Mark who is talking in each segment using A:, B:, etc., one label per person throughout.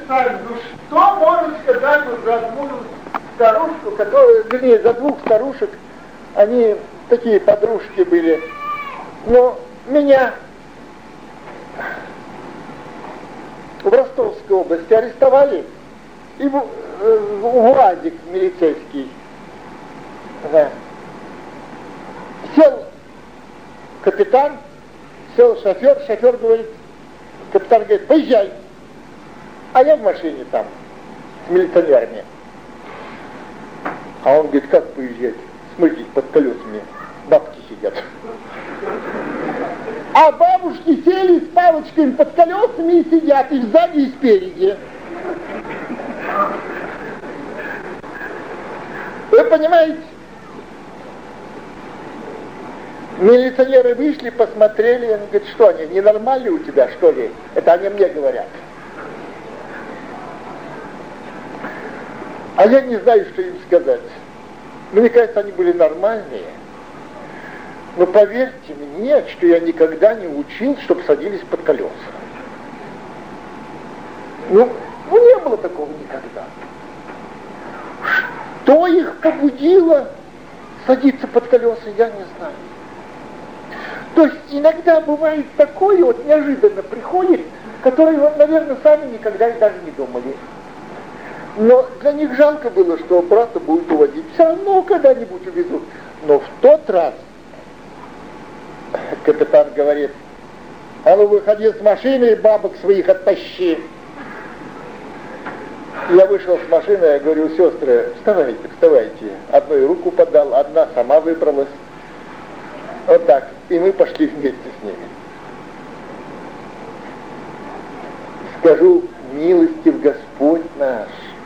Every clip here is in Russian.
A: представить, ну что можно сказать вот за одну старушку, которая, вернее, за двух старушек, они такие подружки были. Но меня в Ростовской области арестовали, и в УАЗик милицейский. Да. Сел капитан, сел шофер говорит, капитан говорит, поезжай. А я в машине там, с милиционерами. А он говорит, как поезжать? Смотрите, под колесами бабки сидят. А бабушки сели с палочками под колесами и сидят, и сзади, и спереди. Вы понимаете? Милиционеры вышли, посмотрели, они говорят, что они, ненормальные у тебя, что ли? Это они мне говорят. А я не знаю, что им сказать. Мне кажется, они были нормальные. Но поверьте мне, что я никогда не учил, чтобы садились под колеса. Ну, не было такого никогда. Что их побудило садиться под колеса, я не знаю. То есть иногда бывает такое, вот неожиданно приходит, которые, вот, наверное, сами никогда и даже не думали. Но для них жалко было, что брата будут уводить. Все равно когда-нибудь увезут. Но в тот раз капитан говорит, а ну выходи с машины и бабок своих оттащи. Я вышел с машины, я говорю, сестры, вставайте. Одной руку подал, одна сама выбралась. Вот так. И мы пошли вместе с ними. Скажу, милостив Господь наш.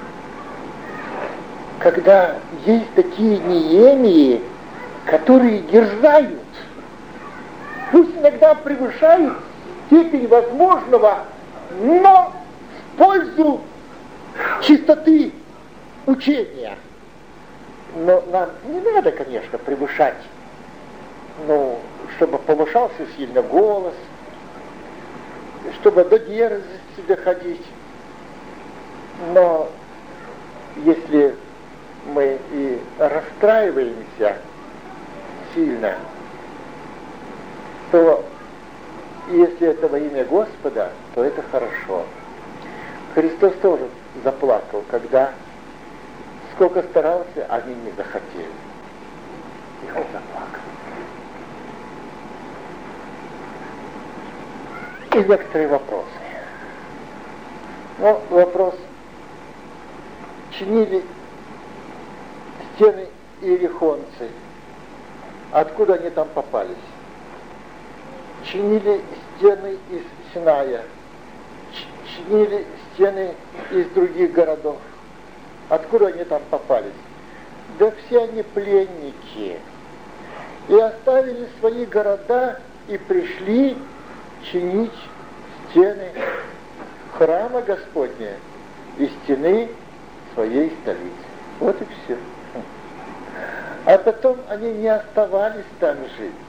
A: Когда есть такие неемии, которые дерзают, пусть иногда превышают степень возможного, но в пользу чистоты учения. Но нам не надо, конечно, превышать, ну, чтобы повышался сильно голос, чтобы до дерзости доходить. Но если мы и расстраиваемся сильно, то если это во имя Господа, то это хорошо. Христос тоже заплакал, когда сколько старался, они не захотели. И он заплакал. И некоторые вопросы. Ну, вопрос. Чинили стены иерихонцы. Откуда они там попались? Чинили стены из Синая. Чинили стены из других городов. Откуда они там попались? Да все они пленники. И оставили свои города и пришли чинить стены храма Господня и стены своей столицы. Вот и все. А потом они не оставались там жить.